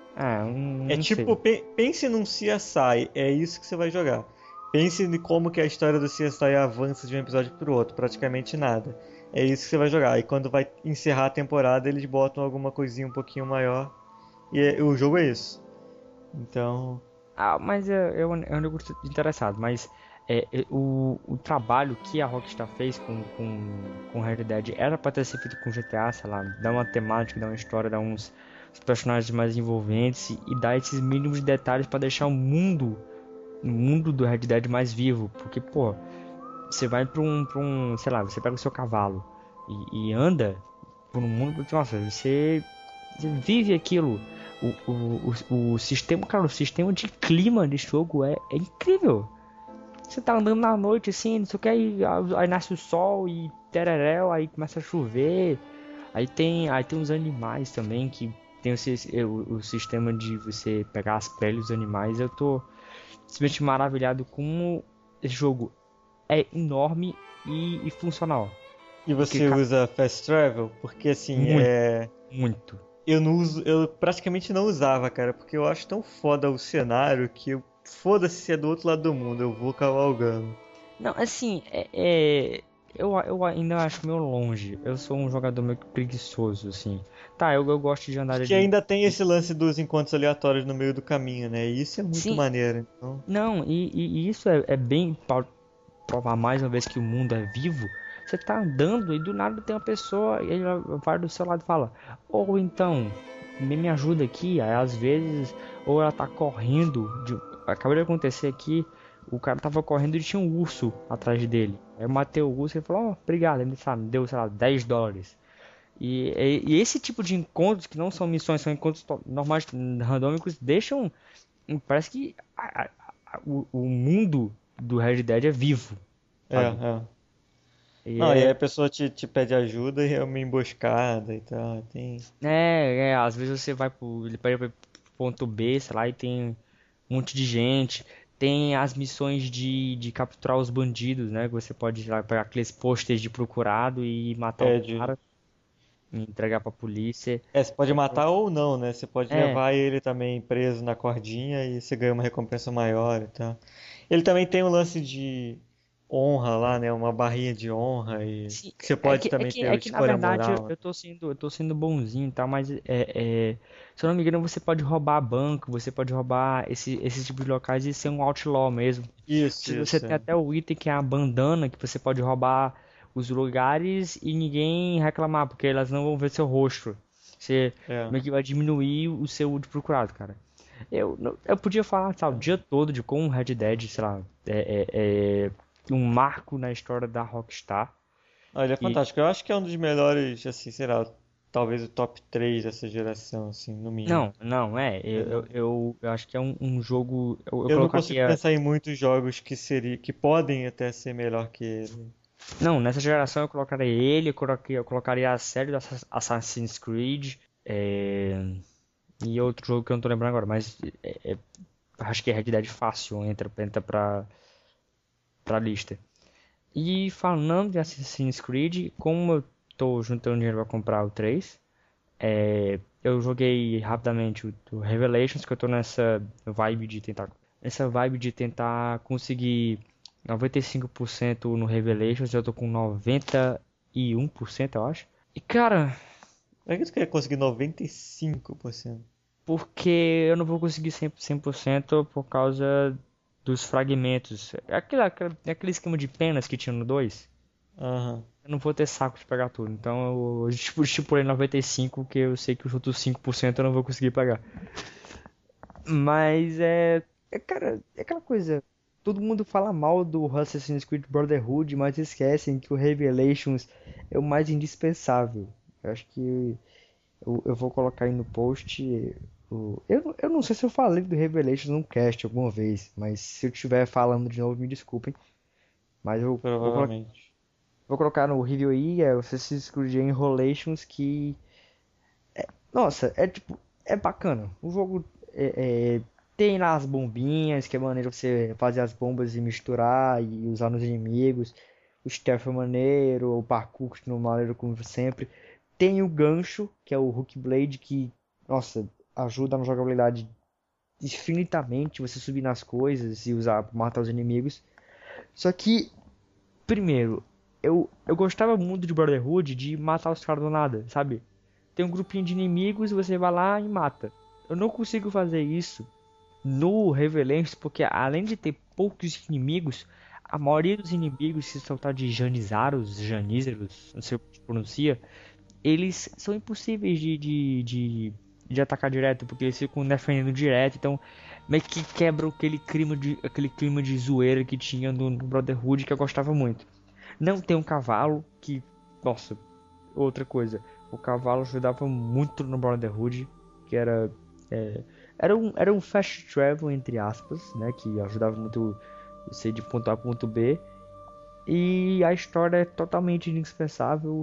não É sei. tipo, pense num CSI, é isso que você vai jogar. Pense em como que a história do CSI avança de um episódio pro outro, praticamente nada. É isso que você vai jogar. E quando vai encerrar a temporada, eles botam alguma coisinha um pouquinho maior. E o jogo é isso. Então, Mas eu ainda gosto interessado. Mas o trabalho que a Rockstar fez com Red Dead era pra ter sido feito com GTA, sei lá, dar uma temática, dar uma história, dar uns personagens mais envolventes e dar esses mínimos detalhes pra deixar o mundo do Red Dead mais vivo. Porque, pô, você vai pra um, sei lá, você pega o seu cavalo e anda por um mundo, nossa, você vive aquilo. O sistema, cara, o sistema de clima desse jogo é incrível. Você tá andando na noite assim, não sei o que, aí nasce o sol e tereréu, aí começa a chover. Aí tem uns animais também que tem o sistema de você pegar as peles dos animais. Eu tô simplesmente maravilhado como esse jogo é enorme e funcional. e você usa Fast Travel? Porque assim, Muito. eu praticamente não usava, cara, porque eu acho tão foda o cenário que foda-se se é do outro lado do mundo, eu vou cavalgando. Não, assim, eu ainda acho meio longe. Eu sou um jogador meio que preguiçoso, assim. Tá, eu gosto de andar Porque ali. ainda tem esse lance dos encontros aleatórios no meio do caminho, né? E isso é muito Sim. maneiro. Então, Não, e isso é bem pra provar mais uma vez que o mundo é vivo. Você tá andando e do nada tem uma pessoa e ele vai do seu lado e fala: ou então, me ajuda aqui. Aí às vezes, ou ela tá correndo. Acabou de acontecer aqui, o cara tava correndo e tinha um urso atrás dele. Aí eu matei o urso e ele falou: obrigado. Ele me deu, sei lá, $10. E esse tipo de encontros, que não são missões, são encontros normais, randômicos, deixam. Parece que o mundo do Red Dead é vivo. Sabe? E Não, e aí a pessoa te pede ajuda e é uma emboscada e tal. Tem... às vezes você vai ele pede pro ponto B, sei lá, e tem um monte de gente. Tem as missões de capturar os bandidos, né? Que você pode, sei lá, pegar aqueles posters de procurado e matar o cara. E entregar pra polícia. você pode matar ou não, né? Você pode É. levar ele também preso na cordinha e você ganha uma recompensa maior e tal. Ele também tem um lance de honra lá, né? Uma barrinha de honra e Sim, que você pode também ter na escolha verdade moral. eu tô sendo bonzinho, tá? Mas se eu não me engano, você pode roubar banco, você pode roubar esse tipo de locais e ser um outlaw mesmo. Isso, Você tem até o item que é a bandana, que você pode roubar os lugares e ninguém reclamar, porque elas não vão ver seu rosto. Você É. meio que vai diminuir o seu de procurado, cara. Eu podia falar, sabe, o dia todo de como o Red Dead, sei lá, é um marco na história da Rockstar. Olha, é E fantástico. Eu acho que é um dos melhores, assim, sei lá, talvez o top 3 dessa geração, assim, no mínimo. não, eu acho que é um jogo. Eu Eu não consigo colocaria. pensar em muitos jogos que podem até ser melhor que ele. Não, nessa geração eu colocaria ele, eu colocaria a série do Assassin's Creed. E outro jogo que eu não tô lembrando agora, mas acho que é Red Dead fácil, entra pra lista. E falando de Assassin's Creed, como eu tô juntando dinheiro pra comprar o 3, eu joguei rapidamente o Revelations, que eu tô nessa vibe de tentar conseguir 95% no Revelations, eu tô com 91%, eu acho. E cara, Por que você quer conseguir 95%? porque eu não vou conseguir 100% por causa dos fragmentos. Aquele esquema de penas que tinha no 2. Aham. Eu não vou ter saco de pegar tudo. Então eu estipulei 95%, que eu sei que os outros 5% eu não vou conseguir pegar. Mas cara, é aquela coisa. Todo mundo fala mal do Assassin's Creed Brotherhood, mas esquecem que o Revelations é o mais indispensável. Eu acho que eu vou colocar aí no post. Eu não sei se eu falei do Revelations num cast alguma vez, mas se eu estiver falando de novo, me desculpem. Mas eu Provavelmente. vou colocar no review aí, o Assassin's Creed Revelations, que nossa, é bacana. O jogo tem lá as bombinhas, que é maneiro você fazer as bombas e misturar e usar nos inimigos. O stealth é maneiro, o parkour continua maneiro como sempre. Tem o gancho, que é o Hook Blade, que, nossa, ajuda na jogabilidade infinitamente, você subir nas coisas e usar para matar os inimigos. Só que, primeiro, eu gostava muito de Brotherhood de matar os caras do nada, sabe? Tem um grupinho de inimigos e você vai lá e mata. Eu não consigo fazer isso no Revelations, porque além de ter poucos inimigos, a maioria dos inimigos, se soltar de Janízaros, não sei como se pronuncia, eles são impossíveis de atacar direto, porque eles ficam defendendo direto, então meio que quebra aquele clima de zoeira que tinha no Brotherhood, que eu gostava muito. Não tem um cavalo, que, nossa, outra coisa, o cavalo ajudava muito no Brotherhood, que era um fast travel, entre aspas, né, que ajudava muito você de ponto A a ponto B, e a história é totalmente indispensável.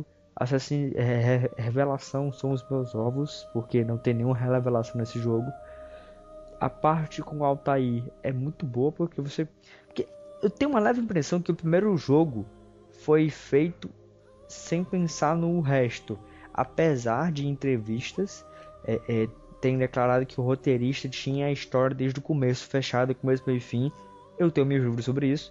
Revelação são os meus ovos, porque não tem nenhuma revelação nesse jogo. A parte com o Altair é muito boa, porque eu tenho uma leve impressão que o primeiro jogo foi feito sem pensar no resto, apesar de entrevistas terem declarado que o roteirista tinha a história desde o começo fechada, começo, meio e fim. Eu tenho meus dúvidas sobre isso,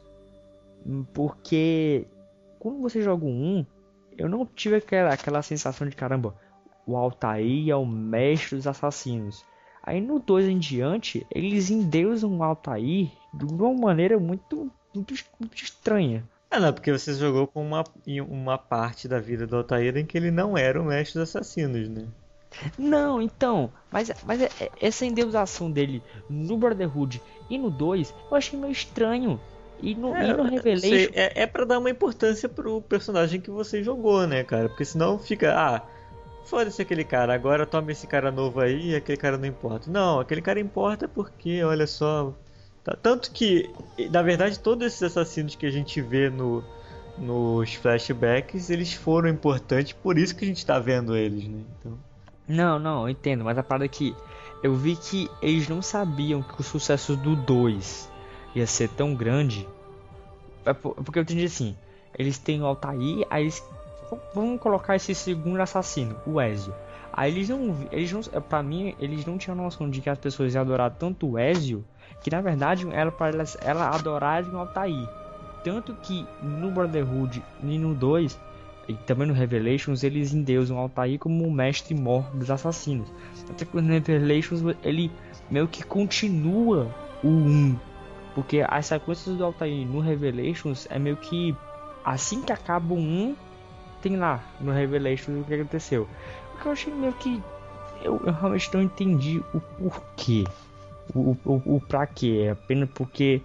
porque quando você joga eu não tive aquela sensação de caramba, o Altair é o mestre dos assassinos. Aí no 2 em diante, eles endeusam o Altair de uma maneira muito estranha. Não, porque você jogou com uma parte da vida do Altair em que ele não era o mestre dos assassinos, né? Não, então, mas essa endeusação dele no Brotherhood e no 2, eu achei meio estranho. E no Revelation... É pra dar uma importância pro personagem que você jogou, né, cara? Porque senão fica... foda-se aquele cara, agora toma esse cara novo aí e aquele cara não importa. Não, aquele cara importa porque, olha só... Tanto que, na verdade, todos esses assassinos que a gente vê nos flashbacks, eles foram importantes, por isso que a gente tá vendo eles, né? Então... Não, eu entendo, mas a parada é que eu vi que eles não sabiam que o sucesso do 2 ia ser tão grande. Porque eu entendi assim, eles têm o Altair, aí eles vamos colocar esse segundo assassino, o Ezio. Aí eles não, pra mim, eles não tinham noção de que as pessoas iam adorar tanto o Ezio, que na verdade era para elas adorarem o Altair. Tanto que no Brotherhood e no 2, e também no Revelations, eles endeusam Altair como o mestre mor dos assassinos. Até que no Revelations ele meio que continua o 1. Porque as sequências do Altair no Revelations é meio que assim que acaba o 1, tem lá no Revelations o que aconteceu. O que eu achei meio que eu realmente não entendi o porquê. O pra quê? É apenas porque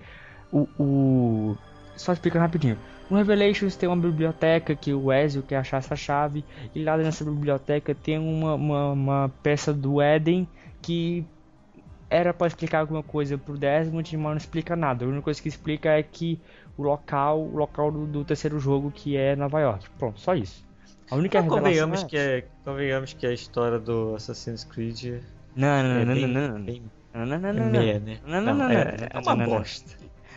só explicando rapidinho. No Revelations tem uma biblioteca que o Ezio quer achar essa chave. E lá nessa biblioteca tem uma peça do Éden que era para explicar alguma coisa pro Desmond, mas não explica nada. A única coisa que explica é que o local do terceiro jogo, que é Nova York. Pronto, só isso. A única revelação convenhamos que a história do Assassin's Creed Não. é uma bosta.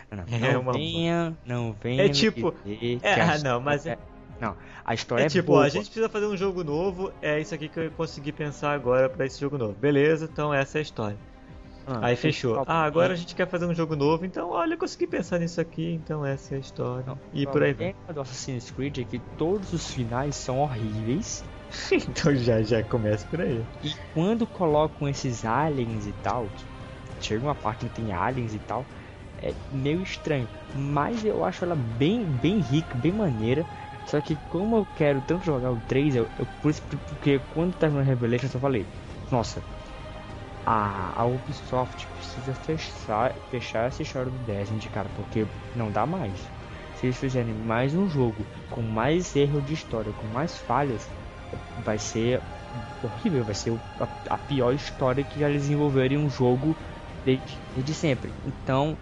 Não venha. É tipo, não, a história é tipo, boa. a gente precisa fazer um jogo novo, é isso aqui que eu consegui pensar agora pra esse jogo novo. Beleza, então essa é a história. Aí fechou. Agora a gente quer fazer um jogo novo, então olha, eu consegui pensar nisso aqui, então essa é a história. E por aí vai. O problema do Assassin's Creed é que todos os finais são horríveis. Então já começa por aí. E quando colocam esses aliens e tal, chega uma parte que tem aliens e tal, é meio estranho. Mas eu acho ela bem rica, bem maneira. Só que como eu quero tanto jogar o 3, por isso, porque quando terminou a Revelation eu falei, nossa, a Ubisoft precisa fechar essa história do Desmond, cara, porque não dá mais. Se eles fizerem mais um jogo com mais erro de história, com mais falhas, vai ser horrível, vai ser a pior história que já desenvolveram em um jogo desde sempre. Então,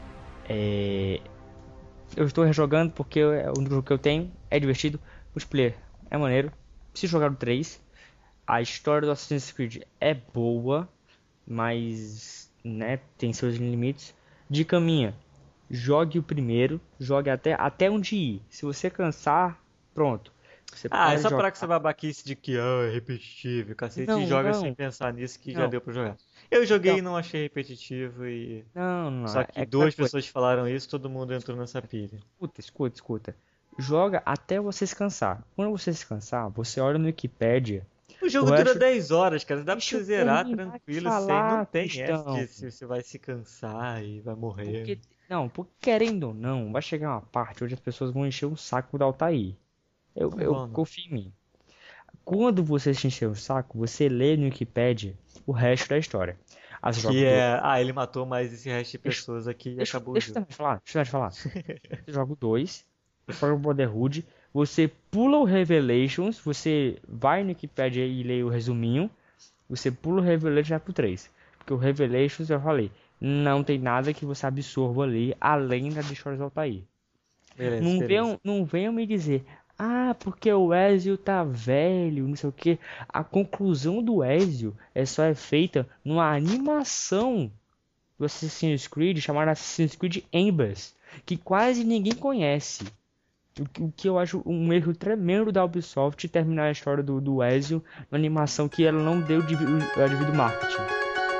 eu estou rejogando porque é o único jogo que eu tenho, é divertido, multiplayer é maneiro, preciso jogar o 3. A história do Assassin's Creed é boa, mas né, tem seus limites. Dica minha: jogue o primeiro, jogue até onde ir. Se você cansar, pronto. Você é só para que essa babaquice de que é repetitivo, cacete, e joga sem pensar nisso que já deu pra jogar. Eu joguei e não achei repetitivo e... Não. Só que duas pessoas falaram isso, todo mundo entrou nessa pilha. Escuta. Joga até você se cansar. Quando você se cansar, você olha no Wikipedia. O jogo dura 10 horas, cara. Dá pra você zerar tranquilo, não tem essa de se você vai se cansar e vai morrer. Porque querendo ou não, vai chegar uma parte onde as pessoas vão encher o saco da Altair. Eu confio em mim. Quando você se encher o saco, você lê no Wikipedia o resto da história. Ele matou mais esse resto de pessoas aqui e acabou o jogo. Deixa eu te falar. Você joga o 2, joga o Brotherhood, você pula o Revelations, você vai no Wikipedia e lê o resuminho, você pula o Revelations e vai pro 3. Porque o Revelations, eu falei, não tem nada que você absorva ali, além da história do Altair. Não venham me dizer, porque o Ezio tá velho, não sei o que. A conclusão do Ezio só é feita numa animação do Assassin's Creed chamada Assassin's Creed Embers, que quase ninguém conhece. O que eu acho um erro tremendo da Ubisoft terminar a história do Ezio numa animação que ela não deu devido marketing.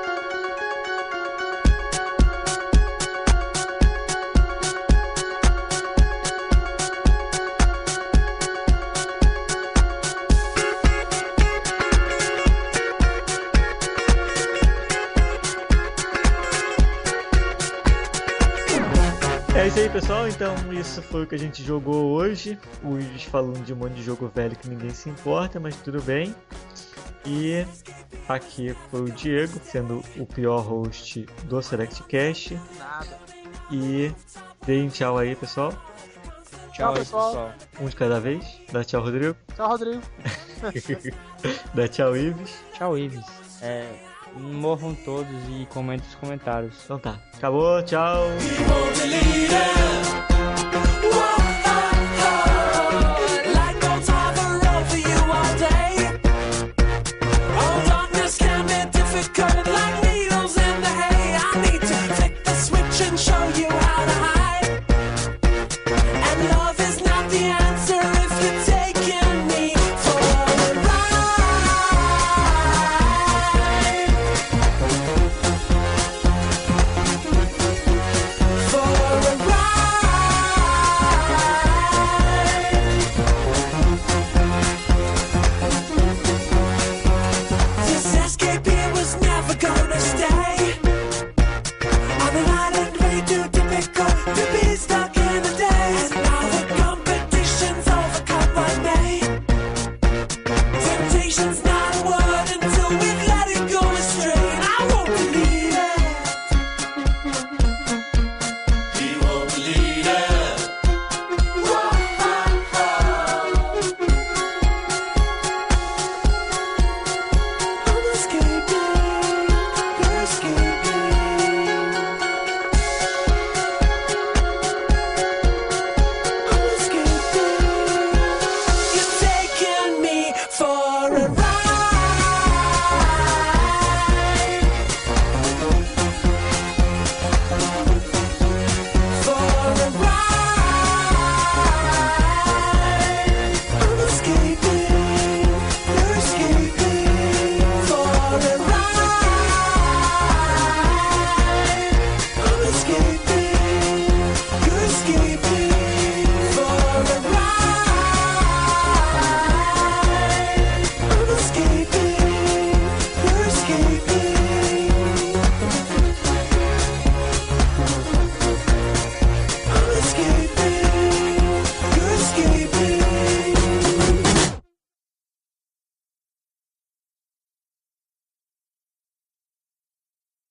É isso aí, pessoal, então isso foi o que a gente jogou hoje. O Ives falando de um monte de jogo velho que ninguém se importa, mas tudo bem. E aqui foi o Diego, sendo o pior host do SelectCast. Nada. E deem tchau aí, pessoal. Tchau, pessoal. Um de cada vez. Dá tchau, Rodrigo. Tchau, Rodrigo. Dá tchau, Ives. Tchau, Ives. Morram todos e comentem os comentários. Então tá. Acabou, tchau. We won't believe it.